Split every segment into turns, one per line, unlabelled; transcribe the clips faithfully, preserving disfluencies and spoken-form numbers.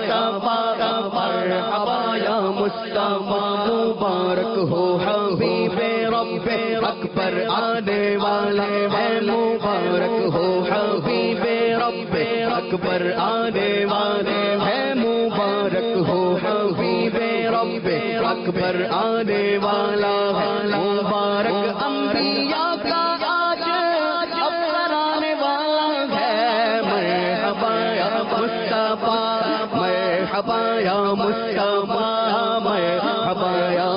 مصطفیٰ مرحبا یا مصطفیٰ مبارک ہو حبیب رب اکبر آنے والا ہے مبارک ہو حبیب رب اکبر آنے والے ہے مبارک ہو حبیب رب اکبر آنے والا ہے مبارک انبیاء کا آج افسر آنے والا ہے مرحبا یا مصطفیٰ مرحبا یا مصطفیٰ مرحبا یا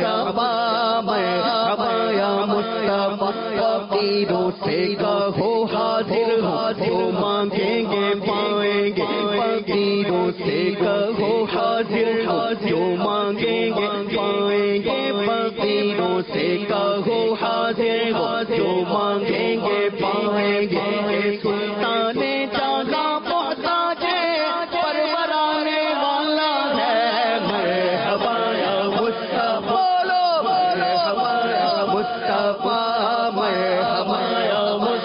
مصطفیٰ مرحبا یا مصطفیٰ فقیروں سے کہو حاضر ہو جو مانگیں گے پائیں گے فقیروں سے کہو حاضر ہو جو مانگیں گے پائیں گے فقیروں سے کہو حاضر ہو جو مانگیں گے پائیں گے سلطان جانا محتاج پرور آنے والا ہے مرحبا یا مصطفیٰ مرحبا یا مصطفیٰ مرحبا یا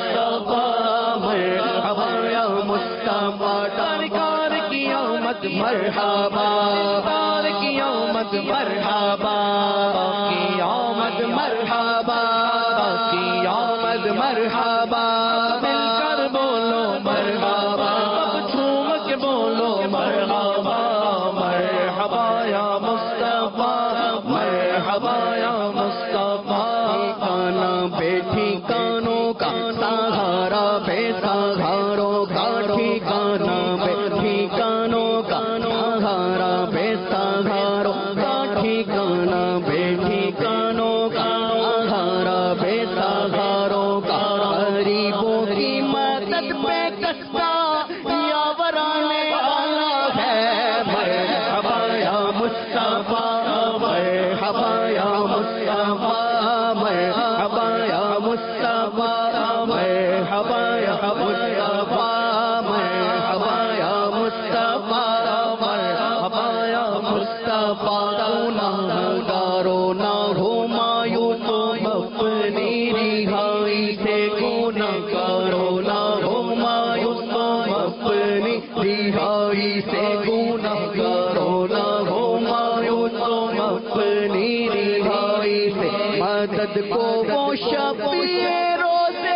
مصطفیٰ مرحبا یا مصطفیٰ سرکار کی آمد مرحبا سرکار کی آمد مرحبا کی آمد مرحبا کی آمد مرحبا مل کر بولو مرحبا سب جھوم کے بولو مرحبا مرحبا یا مصطفیٰ مرحبا یا مصطفیٰ کانا بیٹھی کانوں کا سہارا بے سہاروں کا ٹھکانا بیٹھی کانوں کا سہارا بے سہاروں کا ٹھکانا بیٹھی کانوں کا سہارا بے سہاروں کا غریبوں کی مدد پہ کستا یاور آنے والا ہے مرحبا یا مصطفیٰ مرحبا یا مصطفیٰ مرحبا یا مصطفیٰ مرحبا یا مصطفیٰ مرحبا یا مصطفیٰ مرحبا یا مصطفیٰ گناہگاروں نہ ہو مایوس تم اپنی رہائی سے گناہگاروں نہ ہو مایوس تم اپنی رہائی سے گناہگاروں نہ ہو مایوس تم اپنی رہائی سے مدد کو وہ شفیع روزے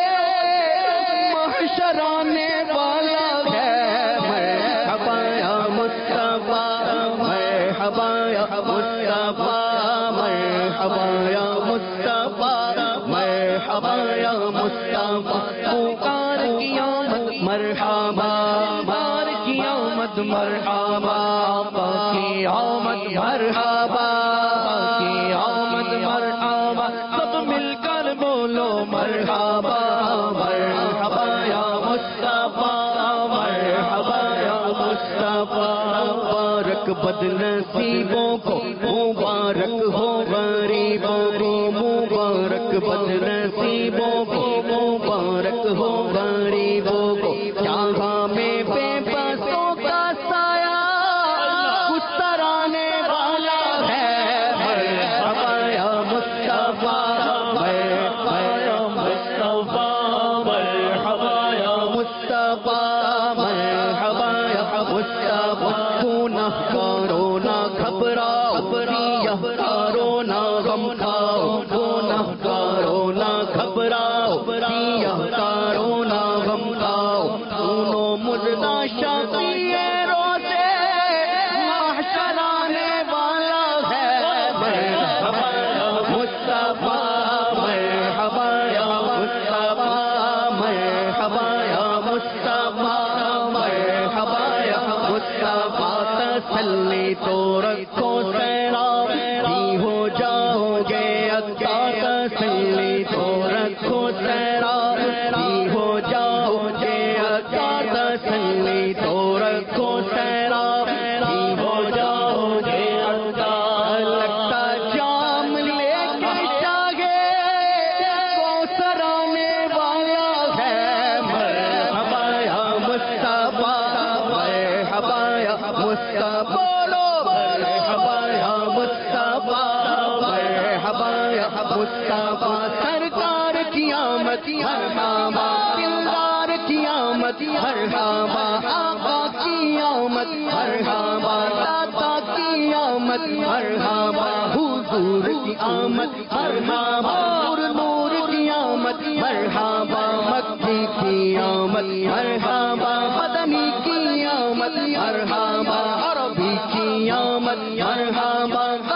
محشر آنے والا ہے مرحبا یا مصطفیٰ مرحبا یا مصطفیٰ مرحبا یا مصطفیٰ مرحبا یا مصطفیٰ پکار کی آمد مرحبا بار کی آمد مرحبا کی آمد مرحبا کی آمد مرحبا سب مل کر بولو مرحبا مرحبا یا مصطفیٰ مرحبا یا مصطفیٰ مبارک بد نصیبوں کو مبارک ہو غریبوں کو مبارک بد نصیبوں کو مبارک ہو غریبوں کو جہاں میں بے بسوں کا سایہ گسترانے والا ہے مرحبا یا مصطفیٰ مرحبا یا مصطفیٰ مرحبا یا مصطفیٰ مرحبا یا مصطفیٰ گناہگاروں نہ گھبراؤ ریاکاروں نہ غم کھاؤ گناہگاروں نہ گھبراؤ ریاکاروں نہ غم کھاؤ سنو مردہ شفیع روزے محشر آنے والا ہے مرحبا یا مصطفیٰ مرحبا یا مصطفیٰ مرحبا یا مصطفیٰ مرحبا یا مصطفیٰ تسلی تو رکھو سیراب بھی ہو جاؤ گے اکا تسلی تو رکھو سیراب بھی ہو جاؤ گے اکا تسلی تو رکھو سیراب بھی ہو جاؤ گے اکا لگتا جام لے کے شاگے کوثر آنے والا ہے مرحبا یا مصطفیٰ مرحبا یا مصطفیٰ مرحبا یا مصطفیٰ مرحبا یا مصطفیٰ سرکار کی آمد مرحبا دلدار کی آمد مرحبا آقا کی آمد مرحبا آمد مرحبا حضور کی آمد مرحبا نور کی آمد مرحبا مکی کی آمد مرحبا مدنی کی آمد مرحبا عربی کی آمد مرحبا